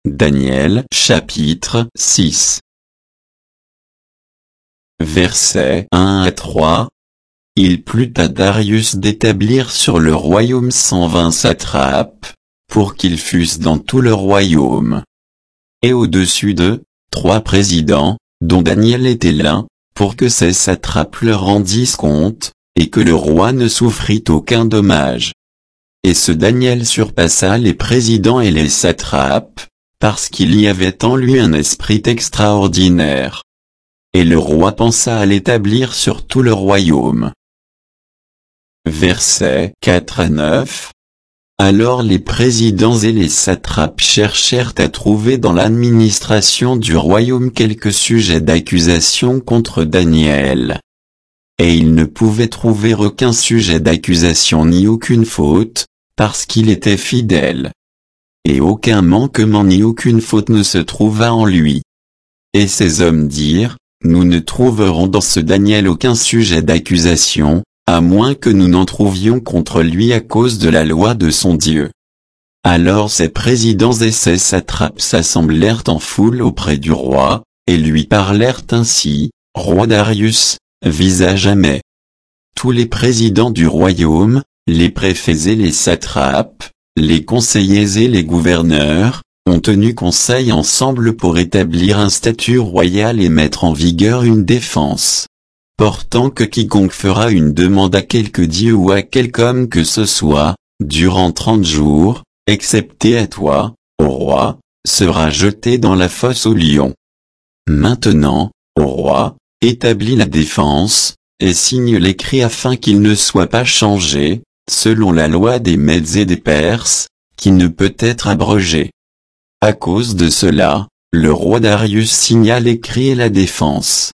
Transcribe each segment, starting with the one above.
Daniel chapitre 6. Versets 1 à 3. Il plut à Darius d'établir sur le royaume 120 satrapes, pour qu'ils fussent dans tout le royaume. Et au-dessus d'eux, 3 présidents, dont Daniel était l'un, pour que ces satrapes leur rendissent compte, et que le roi ne souffrit aucun dommage. Et ce Daniel surpassa les présidents et les satrapes, parce qu'il y avait en lui un esprit extraordinaire. Et le roi pensa à l'établir sur tout le royaume. Versets 4 à 9. Alors les présidents et les satrapes cherchèrent à trouver dans l'administration du royaume quelques sujets d'accusation contre Daniel. Et ils ne pouvaient trouver aucun sujet d'accusation ni aucune faute, parce qu'il était fidèle. Et aucun manquement ni aucune faute ne se trouva en lui. Et ces hommes dirent, nous ne trouverons dans ce Daniel aucun sujet d'accusation, à moins que nous n'en trouvions contre lui à cause de la loi de son Dieu. Alors ces présidents et ces satrapes s'assemblèrent en foule auprès du roi, et lui parlèrent ainsi, Roi Darius, vis à jamais. Tous les présidents du royaume, les préfets et les satrapes, les conseillers et les gouverneurs, ont tenu conseil ensemble pour établir un statut royal et mettre en vigueur une défense, portant que quiconque fera une demande à quelque dieu ou à quelque homme que ce soit, durant 30 jours, excepté à toi, ô roi, sera jeté dans la fosse aux lions. Maintenant, ô roi, établis la défense, et signe l'écrit afin qu'il ne soit pas changé, selon la loi des Mèdes et des Perses, qui ne peut être abrogée. À cause de cela, le roi Darius signa l'écrit et la défense.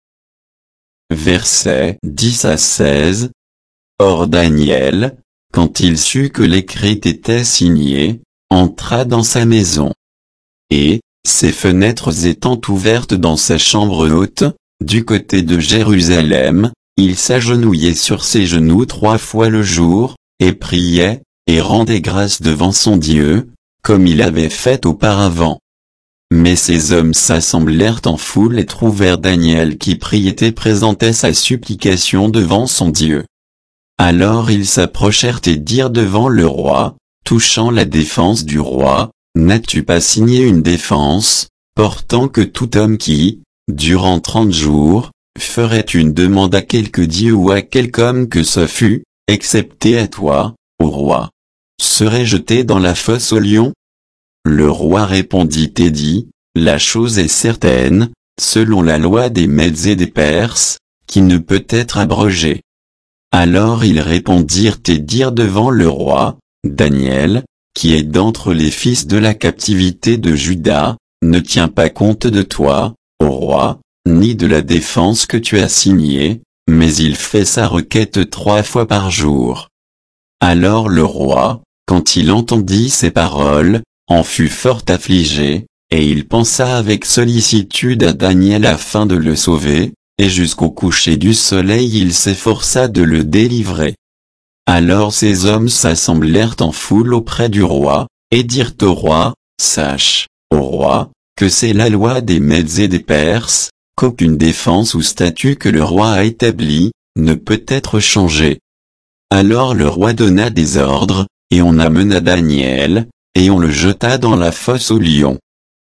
Versets 10 à 16. Or Daniel, quand il sut que l'écrit était signé, entra dans sa maison. Et, ses fenêtres étant ouvertes dans sa chambre haute, du côté de Jérusalem, il s'agenouillait sur ses genoux 3 fois le jour, et priait, et rendait grâce devant son Dieu, comme il avait fait auparavant. Mais ces hommes s'assemblèrent en foule et trouvèrent Daniel qui priait et présentait sa supplication devant son Dieu. Alors ils s'approchèrent et dirent devant le roi, touchant la défense du roi, n'as-tu pas signé une défense, portant que tout homme qui, durant 30 jours, ferait une demande à quelque dieu ou à quelque homme que ce fût, excepté à toi, ô roi, serait jeté dans la fosse aux lions? Le roi répondit et dit, la chose est certaine, selon la loi des Mèdes et des Perses, qui ne peut être abrogée. Alors ils répondirent et dirent devant le roi, Daniel, qui est d'entre les fils de la captivité de Juda, ne tient pas compte de toi, ô roi, ni de la défense que tu as signée, mais il fait sa requête 3 fois par jour. Alors le roi, quand il entendit ces paroles, en fut fort affligé, et il pensa avec sollicitude à Daniel afin de le sauver, et jusqu'au coucher du soleil il s'efforça de le délivrer. Alors ces hommes s'assemblèrent en foule auprès du roi, et dirent au roi, sache, ô roi, que c'est la loi des Mèdes et des Perses, qu'aucune défense ou statut que le roi a établi, ne peut être changée. Alors le roi donna des ordres, et on amena Daniel, et on le jeta dans la fosse aux lions.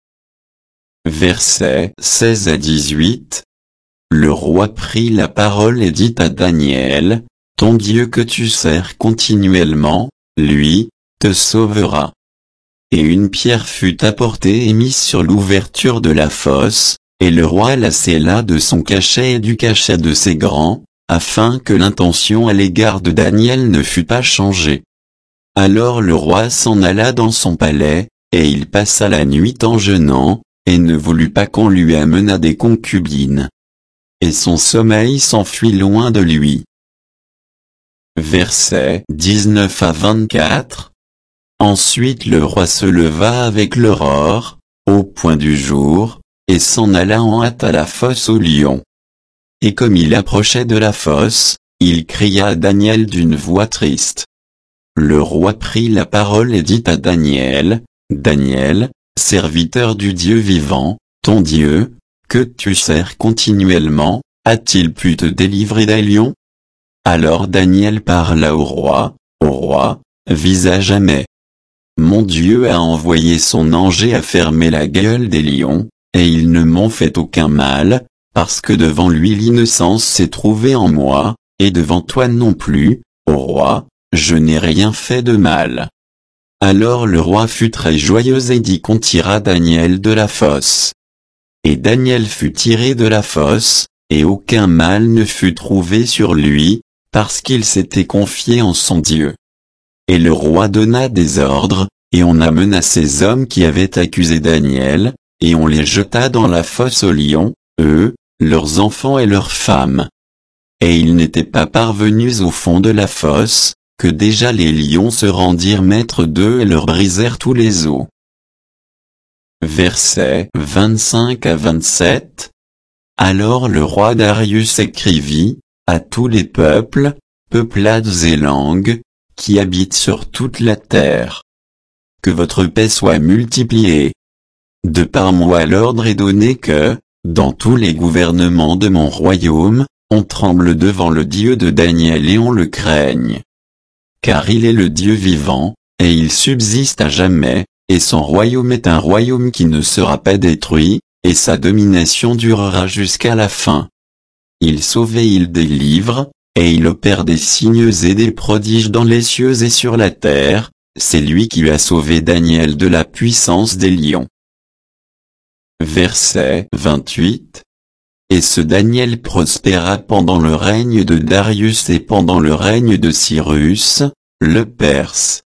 Versets 16 à 18. Le roi prit la parole et dit à Daniel, ton Dieu que tu sers continuellement, lui, te sauvera. Et une pierre fut apportée et mise sur l'ouverture de la fosse, et le roi la scella de son cachet et du cachet de ses grands, afin que l'intention à l'égard de Daniel ne fût pas changée. Alors le roi s'en alla dans son palais, et il passa la nuit en jeûnant, et ne voulut pas qu'on lui amenât des concubines. Et son sommeil s'enfuit loin de lui. Versets 19 à 24. Ensuite le roi se leva avec l'aurore, au point du jour, et s'en alla en hâte à la fosse aux lions. Et comme il approchait de la fosse, il cria à Daniel d'une voix triste. Le roi prit la parole et dit à Daniel, Daniel, serviteur du Dieu vivant, ton Dieu, que tu sers continuellement, a-t-il pu te délivrer des lions? Alors Daniel parla au roi, visage à mai. Mon Dieu a envoyé son ange et a fermé la gueule des lions, et ils ne m'ont fait aucun mal, parce que devant lui l'innocence s'est trouvée en moi, et devant toi non plus, ô roi, je n'ai rien fait de mal. Alors le roi fut très joyeux et dit qu'on tira Daniel de la fosse. Et Daniel fut tiré de la fosse, et aucun mal ne fut trouvé sur lui, parce qu'il s'était confié en son Dieu. Et le roi donna des ordres, et on amena ces hommes qui avaient accusé Daniel, et on les jeta dans la fosse aux lions, eux, leurs enfants et leurs femmes. Et ils n'étaient pas parvenus au fond de la fosse, que déjà les lions se rendirent maîtres d'eux et leur brisèrent tous les os. Versets 25 à 27. Alors le roi Darius écrivit, à tous les peuples, peuplades et langues, qui habitent sur toute la terre. Que votre paix soit multipliée. De par moi l'ordre est donné que, dans tous les gouvernements de mon royaume, on tremble devant le Dieu de Daniel et on le craigne. Car il est le Dieu vivant, et il subsiste à jamais, et son royaume est un royaume qui ne sera pas détruit, et sa domination durera jusqu'à la fin. Il sauve et il délivre, et il opère des signes et des prodiges dans les cieux et sur la terre, c'est lui qui a sauvé Daniel de la puissance des lions. Verset 28. Et ce Daniel prospéra pendant le règne de Darius et pendant le règne de Cyrus, le Perse.